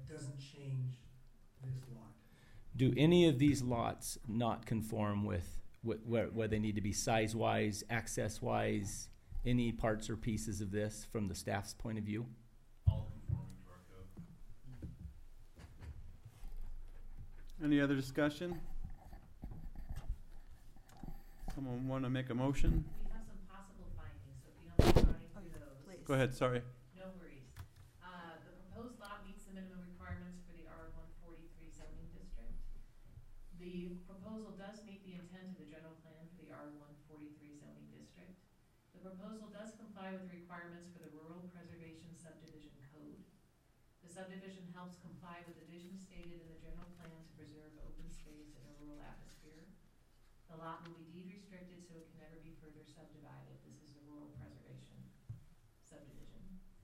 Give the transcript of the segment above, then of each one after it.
doesn't change this lot. Do any of these lots not conform with where they need to be size-wise, access-wise, any parts or pieces of this from the staff's point of view? All conforming to our code. Any other discussion? Someone want to make a motion? We have some possible findings, so if you don't mind running through those. Please. Go ahead, sorry. No worries. The proposed lot meets the minimum requirements for the R143 zoning district. The proposal does meet the intent of the general plan for the R143 zoning district. The proposal does comply with the requirements for the Rural Preservation Subdivision Code. The subdivision helps comply with the vision stated in the general plan to preserve open space in a rural atmosphere. The lot will be deed restricted so it can never be further subdivided. This is a rural preservation subdivision.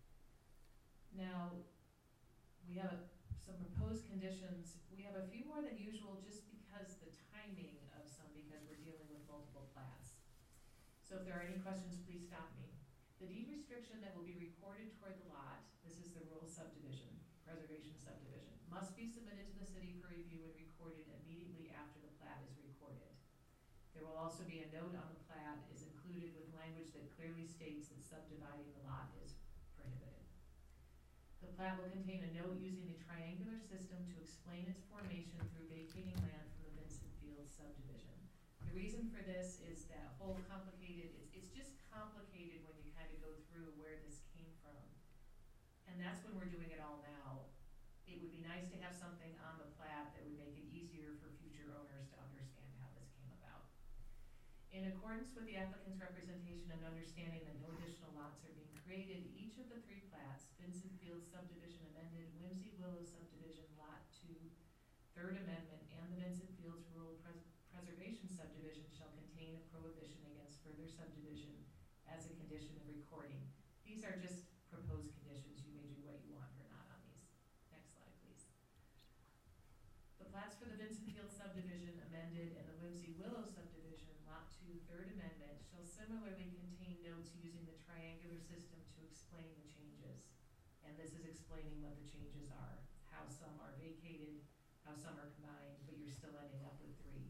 Now, we have some proposed conditions. We have a few more than usual just because the timing of some, because we're dealing with multiple plats. So if there are any questions, please stop me. The deed restriction that will be recorded toward the lot, this is the rural subdivision, preservation subdivision, must be submitted to the city for review and recorded immediately after the plat is recorded. There will also be a note on the plat is included with language that clearly states that subdividing the lot is prohibited. The plat will contain a note using the triangular system to explain its formation through vacating land from the Vincent Fields subdivision. The reason for this is that whole complicated, it's just complicated when you kind of go through where this came from. And that's when we're doing it all now. It would be nice to have something on the plat that would make it easier for future owners to understand how this came about. In accordance with the applicant's representation and understanding that no additional lots are being created, each of the three plats, Vincent Fields Subdivision Amended, Whimsy Willow Subdivision Lot 2, Third Amendment, and the Vincent Fields Rural Preservation Subdivision shall contain a prohibition against further subdivision as a condition of recording. These are just proposed conditions. You may do what you want or not on these. Next slide, please. The plats for the Vincent Fields Subdivision Amended and the Whimsy Willow Subdivision Lot 2 Third Amendment shall similarly contain notes using the triangular system to explain the changes. And this is explaining what the changes are, how some are vacated, how some are combined, but you're still ending up with three.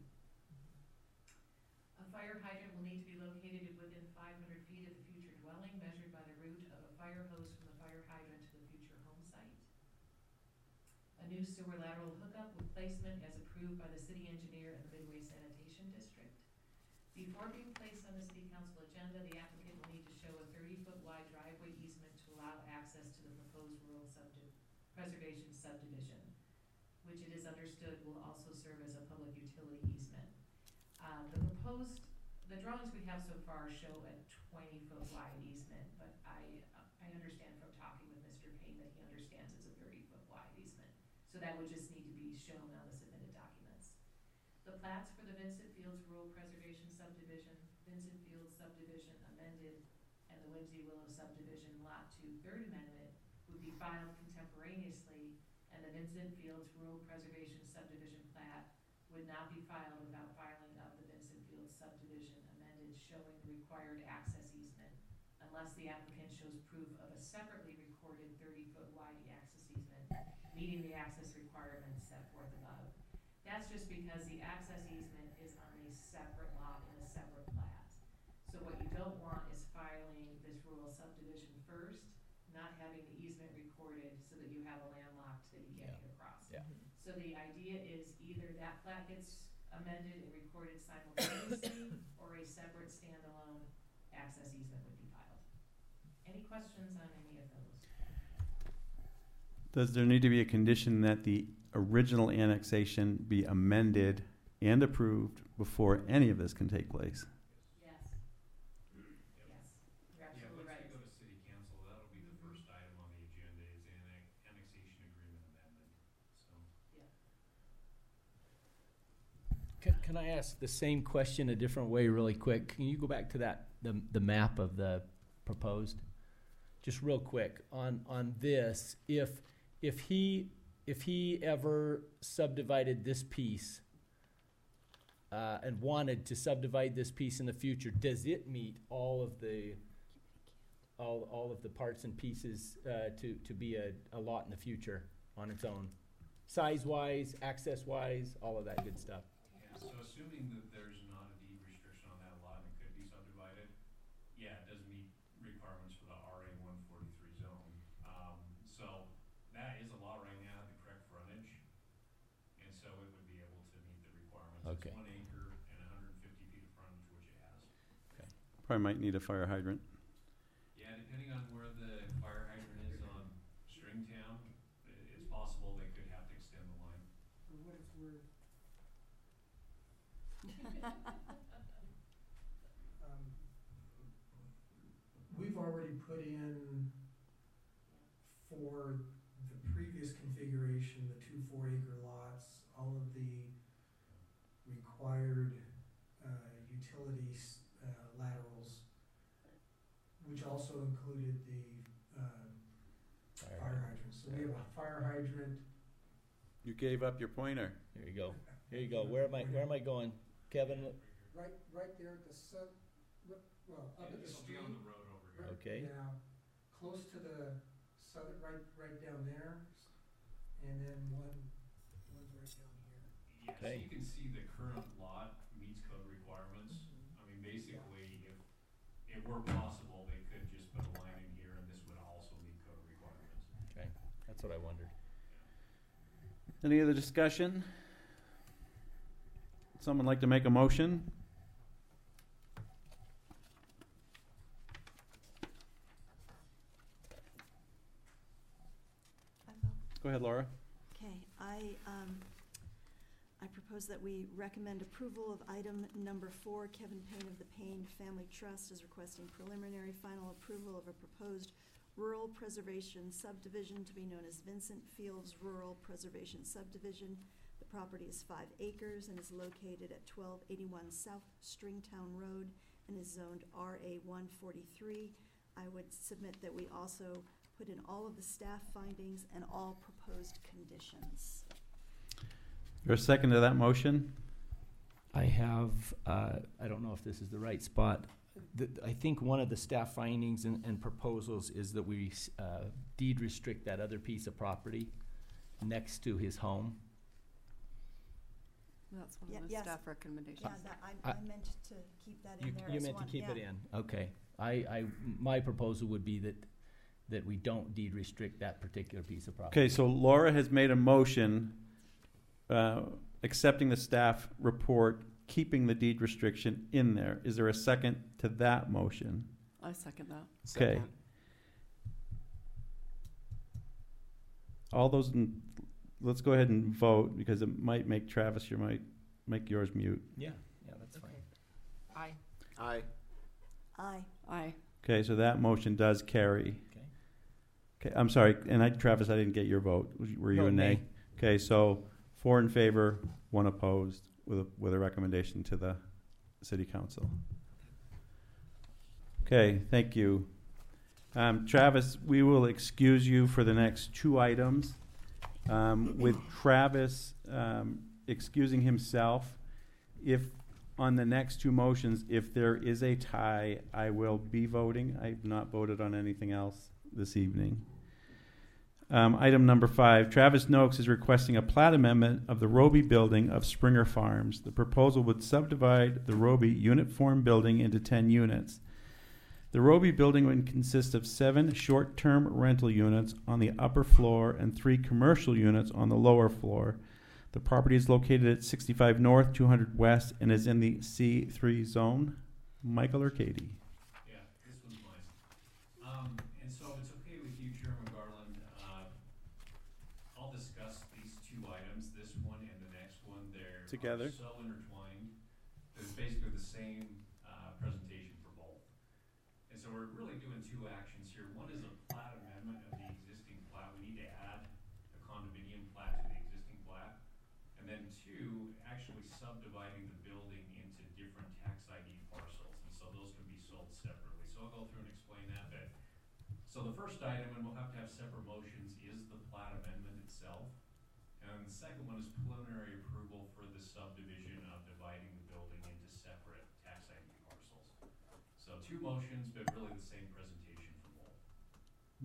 A fire hydrant will need to be located within 500 feet of the future dwelling, measured by the route of a fire hose from the fire hydrant to the future home site. A new sewer lateral hookup with placement as approved by the city engineer and the Midway Sanitation District. Before being placed on the city council agenda, the applicant will need to show a 30-foot wide driveway easement to allow access to the proposed rural preservation subdivision, which it is understood will also serve as a public utility easement. The drawings we have so far show a 20-foot wide easement, but I understand from talking with Mr. Payne that he understands it's a 30-foot wide easement. So that would just need to be shown on the submitted documents. The plats for the Vincent Fields Rural Preservation Subdivision, Vincent Fields Subdivision Amended, and the Whimsy Willow Subdivision Lot 2 Third Amendment would be filed contemporaneously, and the Vincent Fields Rural Preservation Subdivision plat would not be filed without filing of the Vincent Fields Subdivision Amended showing the required access easement, unless the applicant shows proof of a separately recorded 30-foot wide access easement, meeting the access requirements set forth above. That's just because the access easement is on a separate lot in a separate plat. So what you don't want is filing this rural subdivision first, not having the easement recorded so that you have a landlocked that you can't get across. Yeah. So the idea is either that plat gets amended and recorded simultaneously or a separate standalone access easement would be filed. Any questions on any of those? Does there need to be a condition that the original annexation be amended and approved before any of this can take place? Yes. Yes. You're Yeah, absolutely once right. we go to city council, that'll be the first item on the agenda is annexation agreement amendment. So. Yeah. Can I ask the same question a different way really quick? Can you go back to that, the map of the proposed? Just real quick, on this, if he ever subdivided this piece and wanted to subdivide this piece in the future, does it meet all of the parts and pieces to be a lot in the future? on its own, size-wise, access-wise, all of that good stuff. Yeah, so assuming that there's not a deed restriction on that lot and it could be subdivided, yeah, it does meet requirements for the RA 143 zone. So that is a lot right now, the correct frontage, and so it would be able to meet the requirements. Okay. It's 1 acre and 150 feet of frontage, which it has. Probably might need a fire hydrant. Yeah, depending on where the fire hydrant is on Stringtown, it's possible they could have to extend the line. For what it's worth. We've already put in for the previous configuration, the 2 4-acre lots, all of the required utilities laterals, which also included the fire hydrants. So we have a fire hydrant. You gave up your pointer. Here you go. Here you go. Where am I going? Kevin, Right there at the well, up at the It'll be street. on the road over here. okay. Yeah, close to the southern, right down there, and then one's right down here. Yeah, so Okay. you can see the current lot meets code requirements. I mean, basically, if it were possible, they could just put a line in here and this would also meet code requirements. Okay, that's what I wondered. Any other discussion? Someone like to make a motion? I will. Go ahead, Laura. Okay, I propose that we recommend approval of item number 4. Kevin Payne of the Payne Family Trust is requesting preliminary final approval of a proposed rural preservation subdivision to be known as Vincent Fields Rural Preservation Subdivision. The property is 5 acres and is located at 1281 South Stringtown Road and is zoned RA 143. I would submit that we also put in all of the staff findings and all proposed conditions. Your second to that motion? I have, I don't know if this is the right spot. I think one of the staff findings and proposals is that we deed restrict that other piece of property next to his home. That's one Yeah, of the yes. staff recommendations. Yeah, that, I meant to keep that in there You as meant to one, keep it yeah. in, okay. My proposal would be that we don't deed restrict that particular piece of property. Okay, so Laura has made a motion accepting the staff report, keeping the deed restriction in there. Is there a second to that motion? I second that. Okay. All those, let's go ahead and vote, because it might make Travis, might make yours mute. Yeah, that's fine. Aye. Aye. Aye. Aye. Okay, so that motion does carry. Okay. Okay, I'm sorry, and Travis, I didn't get your vote. Were you No, a nay? nay. Okay, so 4 in favor, 1 opposed, with a recommendation to the city council. Okay, thank you. Travis, we will excuse you for the next 2 items. With Travis excusing himself, if on the next 2 motions, if there is a tie, I will be voting. I've not voted on anything else this evening. Item number 5, Travis Noakes is requesting a plat amendment of the Roby building of Springer Farms. The proposal would subdivide the Roby unit form building into 10 units. The Roby building would consist of 7 short-term rental units on the upper floor and 3 commercial units on the lower floor. The property is located at 65 North, 200 West, and is in the C3 zone. Michael or Katie? Yeah, this one's mine. And so if it's okay with you, Chairman Garland, I'll discuss these 2 items, this one and the next one. They're Together? so intertwined. It's basically the same presentation for both. And so we're really doing 2 actions here. One is a plat amendment of the existing plat. We need to add a condominium plat to the existing plat. And then 2, actually subdividing the building into different tax ID parcels. And so those can be sold separately. So I'll go through and explain that bit. So the first item, and we'll have to have separate motions, is the plat amendment itself. And the second one is preliminary approval for the subdivision of dividing the building into separate tax ID parcels. So 2 motions, but really the same presentation for both.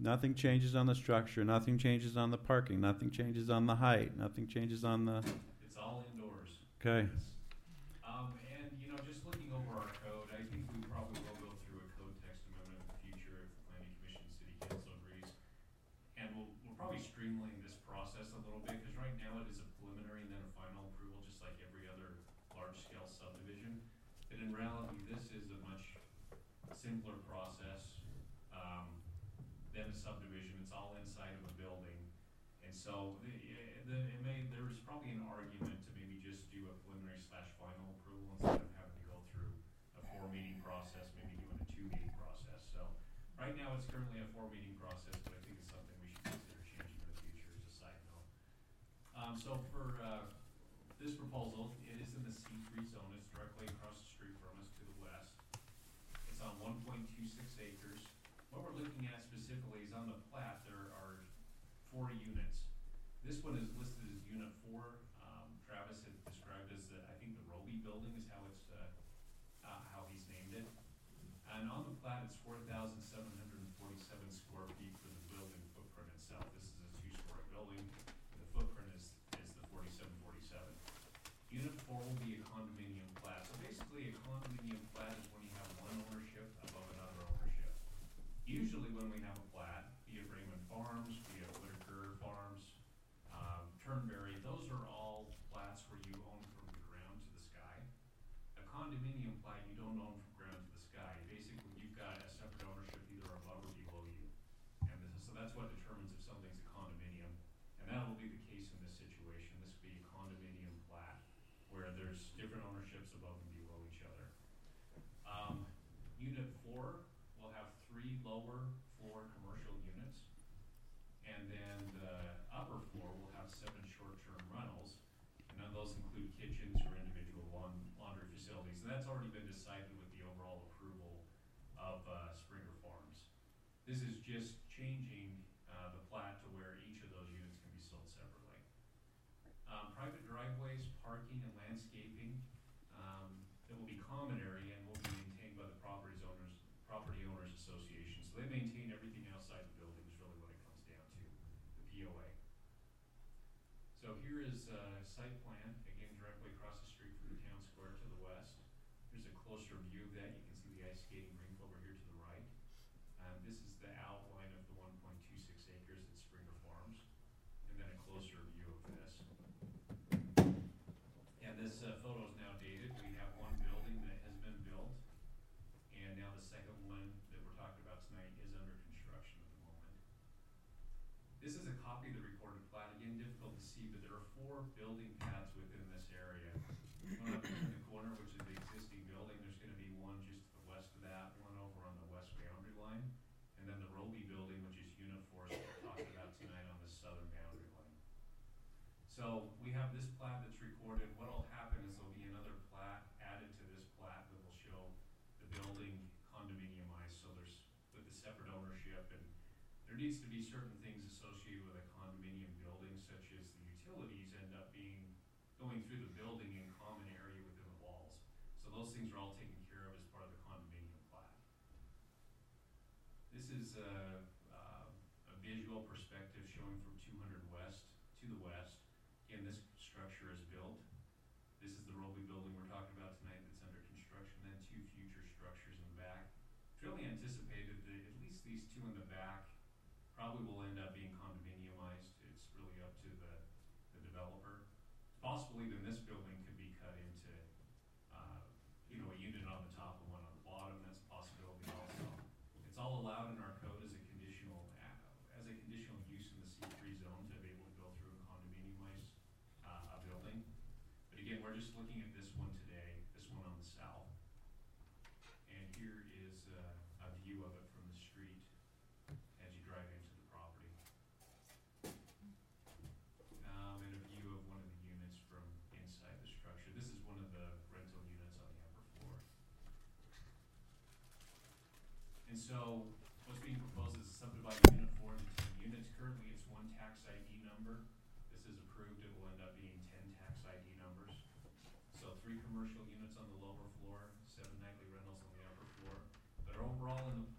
Nothing changes on the structure, nothing changes on the parking, nothing changes on the height, nothing changes on the, It's all indoors. okay. Yes. And, you know, just looking over our code, I think we probably will go through a code text amendment in the future if the planning commission, city council agrees. And we'll probably streamline this process a little bit, because right now it is a preliminary and then a final approval, just like every other large-scale subdivision. But in reality, this is a much simpler process, than a subdivision. It's all inside of a building. And so there's probably an argument to maybe just do a preliminary / final approval instead of having to go through a 4-meeting process, maybe doing a 2-meeting process. So right now it's currently a 4-meeting process, but I think it's something we should consider changing in the future as a side note. So for this proposal, it is in the C3 zone. It's directly across the street from us to the west. It's on 1.26 acres. What we're looking at specifically is on the plat, there are 4 units. This one is listed as Unit 4. Travis had described as I think the Roby building is how it's how he's named it. And on the plat, it's 4,747 square feet for the building footprint itself. This is a 2-story building. The footprint is the 4747. Unit 4 will be a condominium plat. So basically, a condominium plat is when you have one ownership above another ownership. Usually when we have a plat, be it Raymond Farms, be it Whitaker Farms, Turnberry, those are all plats where you own from the ground to the sky. A condominium plat, you don't own from ground to the sky. Basically, you've got a separate ownership either above or below you. And so that's what determines if something's a condominium. And that will be the case in this situation. This will be a condominium plat where there's different ownerships above and below each other. Unit 4 will have 3 lower floor commercial units, and then the upper floor will have 7 short-term rentals, and then those include kitchens or individual laundry facilities, and that's already been decided with the overall approval of Springer Farms. This is just changing the plat to where each of those units can be sold separately. Private driveways, parking, and landscaping, that will be common area and will be maintained by the property owners association. So they maintain everything outside the building is really what it comes down to, the POA. So here is a site plan, again directly across the street from the town square to the west. Here's a closer view of that. You can see the ice skating rink over here to the right. This is the outline of the 1.26 acres at Springer Farms, and then a closer view of this. And this photo is now dated. We have one building that has been built, and now the second one that we're talking about tonight is under construction at the moment. This is a copy of the recorded plat. Again, difficult to see, but there are 4 building pads within this area. One up in the corner, which is the existing building. There's going to be one just to the west of that, one over on the west boundary line, and then the Roby building, which is Unit 4, that we're talking about tonight on the southern boundary line. So we have this plat that's recorded. What will happen is there'll be another plat added to this plat that will show the building condominiumized, so there's with the separate ownership, and there needs to be certain things associated with a condominium building, such as the utilities end up going through the building in common area within the walls. So those things are all taken care of as part of the condominium plat. This is a visual perspective showing from 200 west to the west. Again, this structure is built. This is the Roby building we're talking about tonight that's under construction, then 2 future structures in the back. It's really anticipated that at least these 2 in the back probably will end up being condominiumized. It's really up to the developer. Possibly then this building could be cut into a unit on the top and one on the bottom. That's a possibility also. It's all allowed in our code as a conditional use in the C3 zone to be able to go through and condominiumize a building. But again, we're just looking at this one today, this one on the south. And here is a view of it from the street as you drive into the property. And a view of one of the units from inside the structure. This is one of the rental units on the upper floor. And so what's being proposed is to subdivide Unit 4 into 10 units. Currently it's 1 tax ID number. This is approved. It will end up being 10 tax ID numbers. So 3 commercial units on the lower floor, 7 nightly rentals on the upper floor. But overall in the